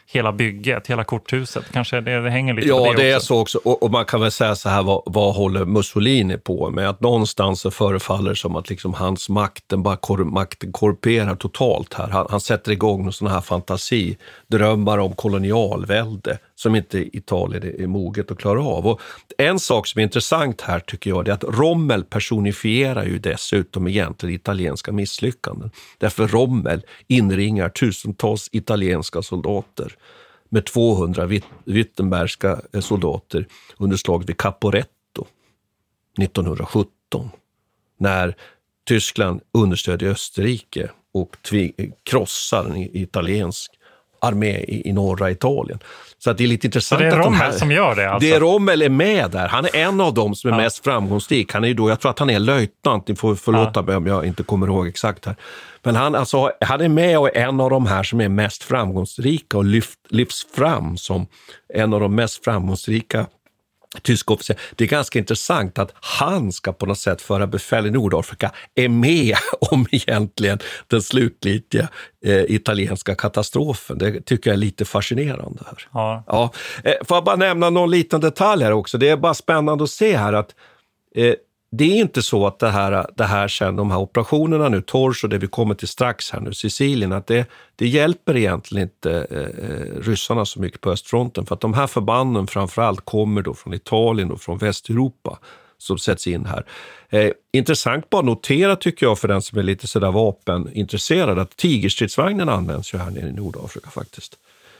hela bygget, hela korthuset. Kanske det hänger lite på Ja, det det är också. så också. Och man kan väl säga så här, vad håller Mussolini på med? Att någonstans så förefaller som att liksom hans makten korrumperar totalt här. Han sätter igång någon sån här fantasi, drömmar om kolonialvälde som inte Italien är moget att klara av. Och en sak som är intressant här tycker jag är att Rommel personifierar ju dessutom egentligen italienska misslyckanden. Därför Rommel inringar tusentals italienska soldater med 200 Württembergska soldater under slaget vid Caporetto 1917. När Tyskland understödde Österrike och krossar en italiensk armé i norra Italien. Så att det är lite intressant. Så det är Rommel som gör det alltså? Det är Rommel är med där. Han är en av dem som är mest framgångsrik. Han är ju då, jag tror att han är löjtnant. Ni får förlåta mig om jag inte kommer ihåg exakt här. Men han är med och är en av de här som är mest framgångsrika och lyfts fram som en av de mest framgångsrika tyska officer. Det är ganska intressant att han ska på något sätt föra befäl i Nordafrika är med om egentligen den slutgiltiga italienska katastrofen. Det tycker jag är lite fascinerande här. Ja. Får jag bara nämna någon liten detalj här också. Det är bara spännande att se här att det är inte så att det här sen, de här operationerna nu, Tors och det vi kommer till strax här nu, Sicilien, att det hjälper egentligen inte ryssarna så mycket på östfronten, för att de här förbanden framförallt kommer då från Italien och från Västeuropa som sätts in här. Intressant bara notera tycker jag för den som är lite sådär vapenintresserad att tigerstridsvagnen används ju här nere i Nordafrika faktiskt.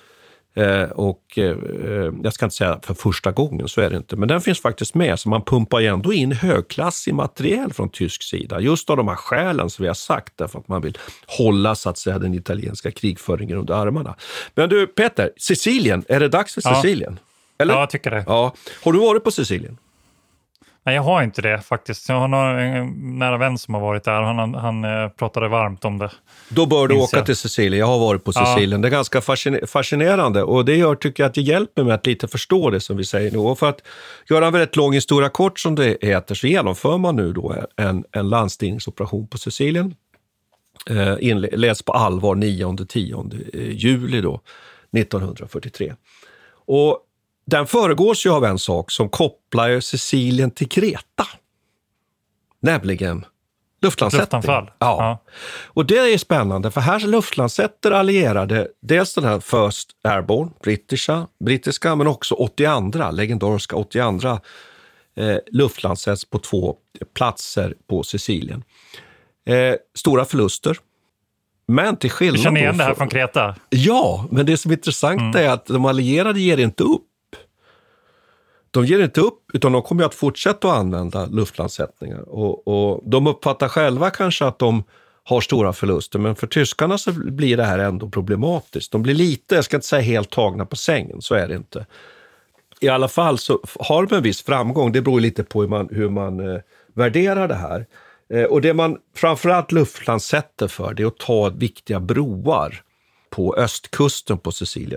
Jag ska inte säga för första gången, så är det inte, men den finns faktiskt med, så man pumpar ju ändå in högklassig materiel från tysk sida, just av de här skälen som vi har sagt, därför att man vill hålla så att säga den italienska krigföringen under armarna. Men du Peter, Sicilien, är det dags för Sicilien? Eller? Ja, jag tycker det. Ja. Har du varit på Sicilien? Nej, jag har inte det faktiskt. Jag har en nära vän som har varit där. Han pratade varmt om det. Då bör du åka till Sicilien. Jag har varit på Sicilien. Ja. Det är ganska fascinerande. Och det gör, tycker jag, att det hjälper mig att lite förstå det som vi säger nu. Och för att göra en väldigt lång historia kort som det heter, så genomför man nu då en landstigningsoperation på Sicilien. Inleds på allvar 9-10 juli då, 1943. Och den föregås ju av en sak som kopplar Sicilien till Kreta. Nämligen luftlandsättning. Ja. Och det är spännande, för här luftlandsätter allierade dels den här First Airborne, brittiska, men också 82, legendariska 82 luftlandsätts på 2 platser på Sicilien. Stora förluster. Men till skillnad... Du känner igen det här från Kreta? Ja, men det som är intressant är att de allierade ger inte upp. De ger inte upp, utan de kommer att fortsätta att använda luftlandsättningar. Och de uppfattar själva kanske att de har stora förluster, men för tyskarna så blir det här ändå problematiskt. De blir lite, jag ska inte säga helt tagna på sängen, så är det inte. I alla fall så har de en viss framgång, det beror lite på hur man värderar det här. Och det man framförallt luftlandsätter för, det är att ta viktiga broar på östkusten på Sicilien,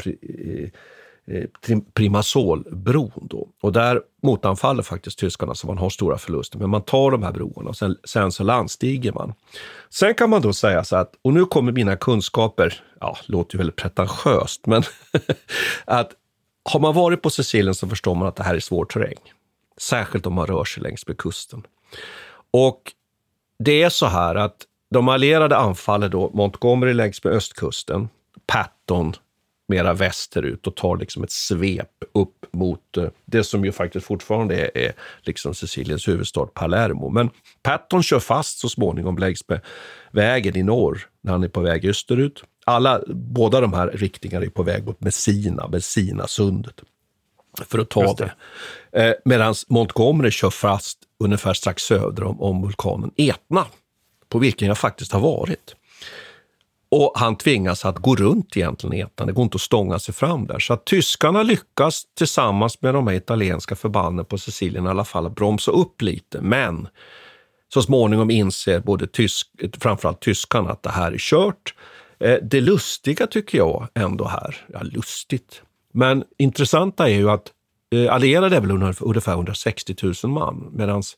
Primasolbron då. Och där motanfaller faktiskt tyskarna, så man har stora förluster. Men man tar de här broarna och sen så landstiger man. Sen kan man då säga så att, och nu kommer mina kunskaper, låter ju väldigt pretentiöst, men att har man varit på Sicilien så förstår man att det här är svår terräng. Särskilt om man rör sig längs med kusten. Och det är så här att de allierade anfaller då Montgomery längs med östkusten, Patton mera västerut och tar liksom ett svep upp mot det som ju faktiskt fortfarande är liksom Siciliens huvudstad Palermo. Men Patton kör fast så småningom längs med vägen i norr när han är på väg österut. Båda de här riktningarna är på väg mot Messina-sundet för att ta det. Medan Montgomery kör fast ungefär strax söder om vulkanen Etna, på vilken jag faktiskt har varit. Och han tvingas att gå runt egentligen Etna. Det går inte att stånga sig fram där. Så att tyskarna lyckas tillsammans med de här italienska förbanden på Sicilien i alla fall att bromsa upp lite. Men så småningom inser framförallt tyskarna att det här är kört. Det lustiga tycker jag ändå här, lustigt. Men intressanta är ju att allierade är väl ungefär 160 000 man. Medan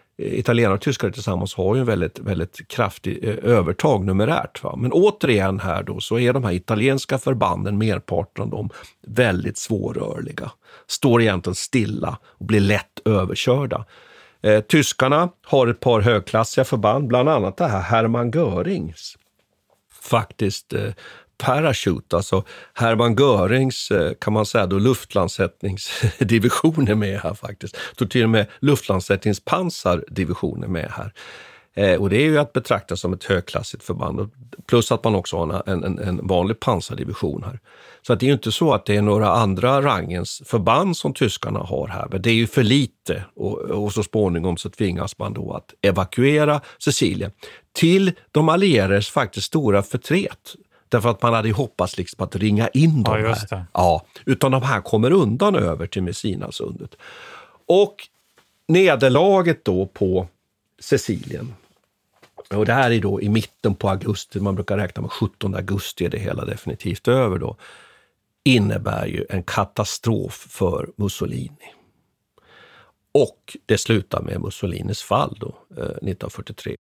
italienare och tyskar tillsammans har ju en väldigt, väldigt kraftig övertag numerärt. Va? Men återigen här då så är de här italienska förbanden, merparten av dem, väldigt svårrörliga. Står egentligen stilla och blir lätt överkörda. Tyskarna har ett par högklassiga förband, bland annat det här Hermann Görings faktiskt parachute, alltså Hermann Görings kan man säga då luftlandsättningsdivision är med här faktiskt. Då till och med luftlandsättningspansardivision är med här. Och det är ju att betrakta som ett högklassigt förband, plus att man också har en vanlig pansardivision här. Så att det är ju inte så att det är några andra rangens förband som tyskarna har här, men det är ju för lite och så småningom så tvingas man då att evakuera Sicilien till de allierades faktiskt stora förtret. Därför att man hade hoppats liksom att ringa in dem här. Ja, utan de här kommer undan över till Messinasundet. Och nederlaget då på Sicilien, och det här är då i mitten på augusti, man brukar räkna med 17 augusti är det hela definitivt över då, innebär ju en katastrof för Mussolini. Och det slutar med Mussolinis fall då, 1943.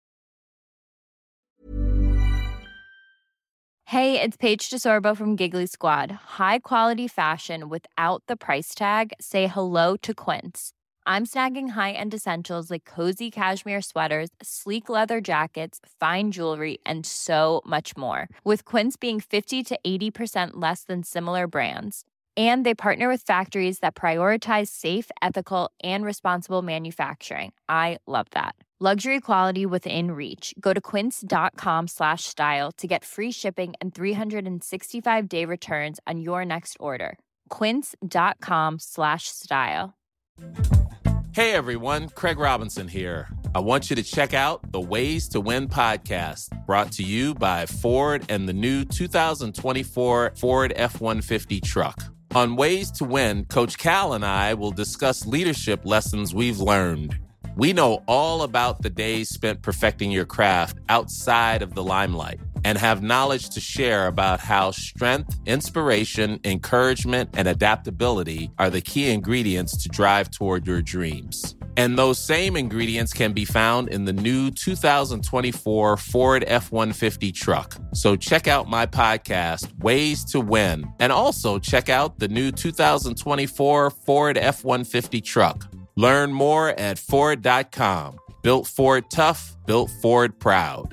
Hey, it's Paige DeSorbo from Giggly Squad. High quality fashion without the price tag. Say hello to Quince. I'm snagging high-end essentials like cozy cashmere sweaters, sleek leather jackets, fine jewelry, and so much more. With Quince being 50 to 80% less than similar brands. And they partner with factories that prioritize safe, ethical, and responsible manufacturing. I love that. Luxury quality within reach. Go to quince.com/style to get free shipping and 365-day returns on your next order. Quince.com/style. Hey everyone, Craig Robinson here. I want you to check out the Ways to Win podcast, brought to you by Ford and the new 2024 Ford F-150 truck. On Ways to Win, Coach Cal and I will discuss leadership lessons we've learned. We know all about the days spent perfecting your craft outside of the limelight and have knowledge to share about how strength, inspiration, encouragement, and adaptability are the key ingredients to drive toward your dreams. And those same ingredients can be found in the new 2024 Ford F-150 truck. So check out my podcast, Ways to Win, and also check out the new 2024 Ford F-150 truck. Learn more at Ford.com. Built Ford tough, built Ford proud.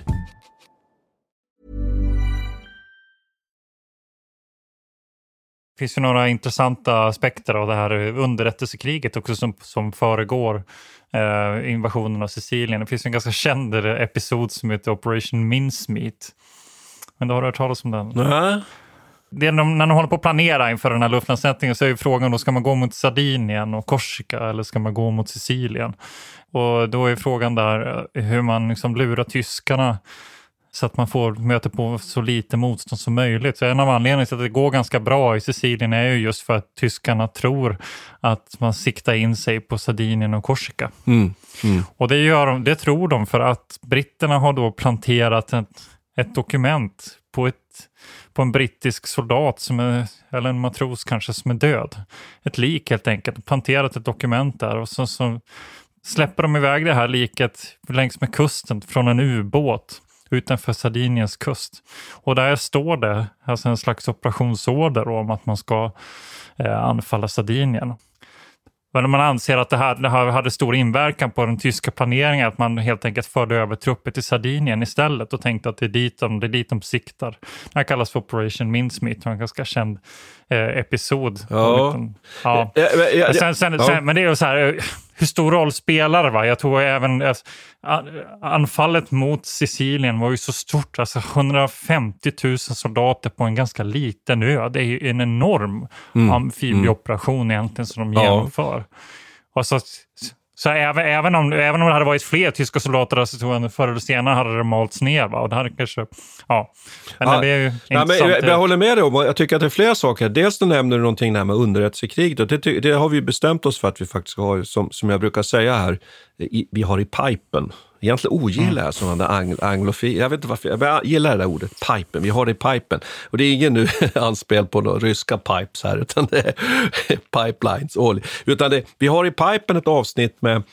Det finns ju några intressanta aspekter av det här underrättelsekriget också som föregår invasionen av Sicilien. Det finns ju en ganska känd episod som heter Operation Mincemeat. Men då har du hört talas om den? Nej. Det är när de håller på att planera inför den här luftlandsättningen så är ju frågan då, ska man gå mot Sardinien och Korsika eller ska man gå mot Sicilien? Och då är frågan där hur man liksom lurar tyskarna så att man får möta på så lite motstånd som möjligt. Så en av anledningarna till att det går ganska bra i Sicilien är ju just för att tyskarna tror att man siktar in sig på Sardinien och Korsika. Och det tror de för att britterna har då planterat ett dokument på en brittisk soldat eller en matros kanske som är död. Ett lik helt enkelt. Planterat ett dokument där och så släpper de iväg det här liket längs med kusten från en ubåt utanför Sardiniens kust. Och där står det alltså en slags operationsorder om att man ska anfalla Sardinien. Men man anser att det här hade stor inverkan på den tyska planeringen, att man helt enkelt förde över trupper till Sardinien istället och tänkte att det är dit de siktar. Det här kallas för Operation Mincemeat, en ganska känd episod. Ja. Men det är ju så här, hur stor roll spelar det, va? Jag tror även anfallet mot Sicilien var ju så stort, alltså 150 000 soldater på en ganska liten ö. Det är ju en enorm amfibieoperation egentligen som de genomför. Och så även om det hade varit fler tyska soldater där, så tror jag förr eller senare hade det malts ner, va? Och det hade kanske, Men det är ju intressant. Jag håller med dig om, jag tycker att det är flera saker. Dels då nämner du någonting där med underrättelsekrig. Det har vi bestämt oss för att vi faktiskt har, som jag brukar säga här, vi har i pipen. Egentligen ogillar jag sådana där anglofil. Jag vet inte varför, jag gillar det där ordet, pipen. Vi har det i pipen. Och det är ingen nu anspel på några ryska pipes här, utan det är pipelines. Utan vi har i pipen ett avsnitt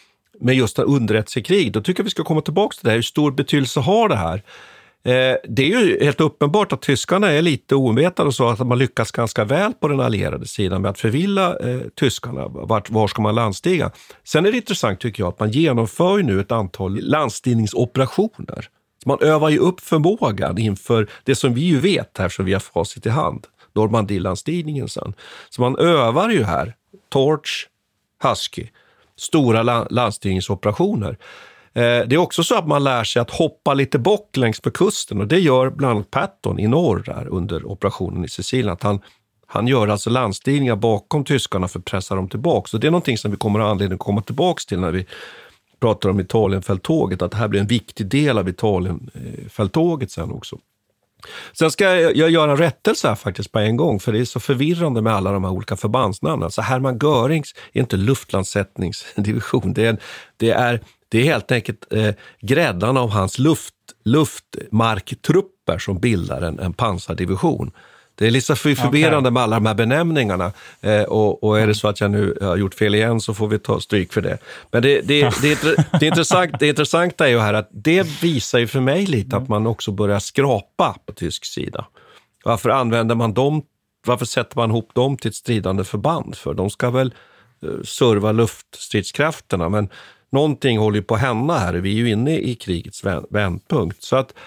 med just en underrättelsekrig. Då tycker jag vi ska komma tillbaka till det här. Hur stor betydelse har det här? Det är ju helt uppenbart att tyskarna är lite ovetande och så att man lyckas ganska väl på den allierade sidan med att förvilla tyskarna. Var ska man landstiga? Sen är det intressant tycker jag att man genomför ju nu ett antal landstigningsoperationer. Man övar ju upp förmågan inför det som vi ju vet här som vi har facit i hand. Normandie-landstigningen sen. Så man övar ju här Torch, Husky, stora landstigningsoperationer. Det är också så att man lär sig att hoppa lite bort längs med kusten och det gör bland annat Patton i norr där under operationen i Sicilien. Att han gör alltså landstigningar bakom tyskarna för att pressa dem tillbaka. Så det är någonting som vi kommer att ha anledning att komma tillbaka till när vi pratar om Italienfälttåget. Att det här blir en viktig del av Italienfälttåget sen också. Sen ska jag göra en rättelse här faktiskt på en gång för det är så förvirrande med alla de här olika förbandsnamnen. Så Hermann Görings är inte luftlandsättningsdivision. Det är helt enkelt gräddan av hans luftmarktrupper som bildar en pansardivision. Det är lite förvirrande med alla de här benämningarna och är det så att jag nu har gjort fel igen så får vi ta stryk för det. Men det intressanta är ju här att det visar ju för mig lite att man också börjar skrapa på tysk sida. Varför använder man dem? Varför sätter man ihop dem till ett stridande förband? För de ska väl serva luftstridskrafterna men någonting håller ju på att hända här. Vi är ju inne i krigets vändpunkt. Så att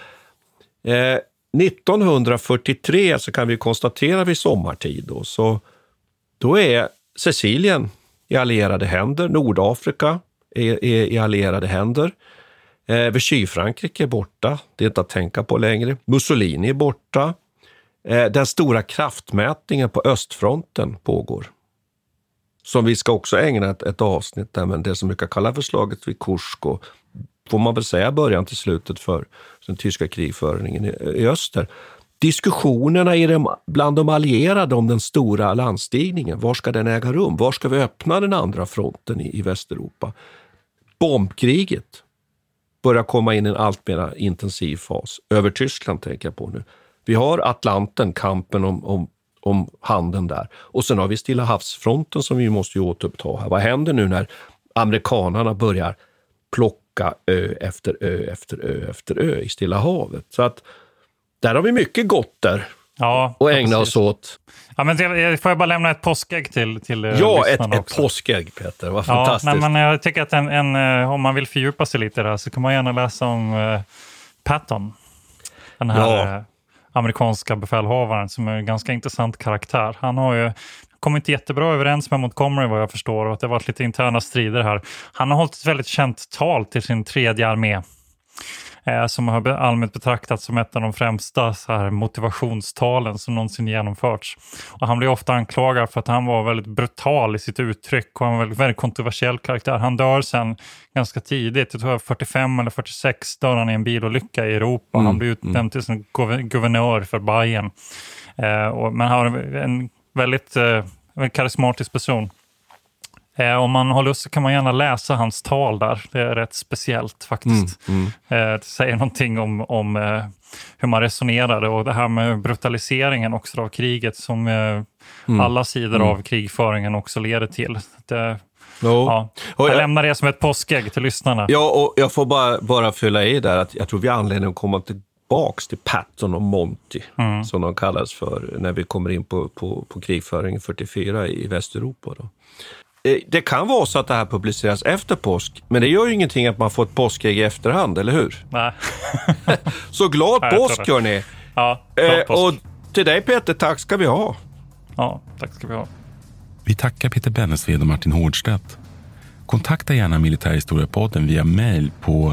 1943 så kan vi konstatera vid sommartid då är Sicilien i allierade händer, Nordafrika är i allierade händer, Vichy-Frankrike är borta, det är inte att tänka på längre, Mussolini är borta, den stora kraftmätningen på östfronten pågår. Som vi ska också ägna ett avsnitt där, men det som brukar kalla förslaget vid Kursk och får man väl säga början till slutet för den tyska krigföringen i öster. Diskussionerna bland de allierade om den stora landstigningen. Var ska den äga rum? Var ska vi öppna den andra fronten i Västeuropa? Bombkriget börjar komma in i en allt mer intensiv fas. Över Tyskland tänker jag på nu. Vi har Atlanten, kampen om handeln där. Och sen har vi Stilla havsfronten som vi måste ju återuppta här. Vad händer nu när amerikanerna börjar plocka ö efter ö efter ö efter ö i Stilla havet? Så att där har vi mycket gott där och ägna oss åt. Ja, men får jag bara lämna ett påskägg till ja, ett påskägg, Peter. Vad fantastiskt. Nej, men jag tycker att om man vill fördjupa sig lite där så kan man gärna läsa om Patton. Den här amerikanska befälhavaren som är en ganska intressant karaktär. Han har ju kommit jättebra överens med Montgomery vad jag förstår och att det har varit lite interna strider här. Han har hållit ett väldigt känt tal till sin 3:e armé som har allmänt betraktats som ett av de främsta så här, motivationstalen som någonsin genomförts. Och han blir ofta anklagad för att han var väldigt brutal i sitt uttryck och han var en väldigt kontroversiell karaktär. Han dör sen ganska tidigt, jag tror 45 eller 46 dör han i en bilolycka i Europa. Han blir utnämnd till som guvernör för Bayern. Men han har en väldigt karismatisk person. Om man har lust så kan man gärna läsa hans tal där. Det är rätt speciellt faktiskt. Det säger någonting om hur man resonerade och det här med brutaliseringen också av kriget som alla sidor av krigföringen också leder till. Jag lämnar det som ett påskägg till lyssnarna. Ja, och jag får bara fylla i där att jag tror vi har anledning att komma tillbaks till Patton och Monty som de kallas för när vi kommer in på krigföringen 44 i Västeuropa då. Det kan vara så att det här publiceras efter påsk, men det gör ju ingenting att man får ett påskägg i efterhand, eller hur? Nej. Så glad påsk gör ni! Ja, och till dig Peter, tack ska vi ha. Ja, tack ska vi ha. Vi tackar Peter Bennesved och Martin Hårdstedt. Kontakta gärna Militärhistoriepodden via mejl på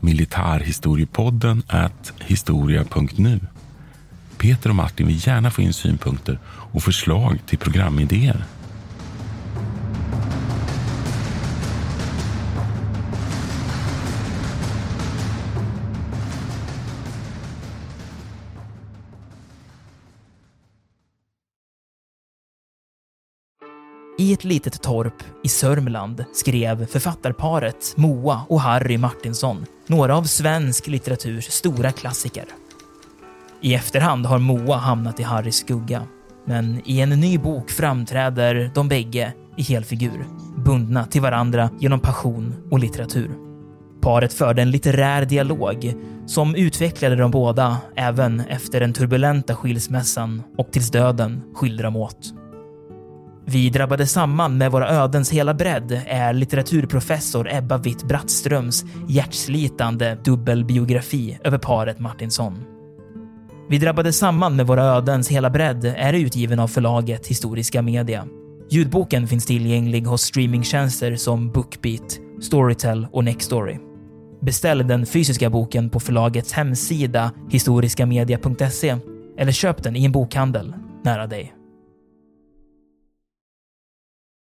militarhistoriepodden@historia.nu. Peter och Martin vill gärna få in synpunkter och förslag till programidéer. I ett litet torp i Sörmland skrev författarparet Moa och Harry Martinsson några av svensk litteraturs stora klassiker. I efterhand har Moa hamnat i Harrys skugga, men i en ny bok framträder de bägge i helfigur. bundna till varandra genom passion och litteratur. Paret förde en litterär dialog som utvecklade de båda även efter den turbulenta skilsmässan och tills döden skilde dem åt. Vi drabbade samman med våra ödens hela bredd är litteraturprofessor Ebba Witt-Brattströms hjärtslitande dubbelbiografi över paret Martinsson. Vi drabbade samman med våra ödens hela bredd är utgiven av förlaget Historiska Media. Ljudboken finns tillgänglig hos streamingtjänster som Bookbeat, Storytel och Nextory. Beställ den fysiska boken på förlagets hemsida historiskamedia.se eller köp den i en bokhandel nära dig.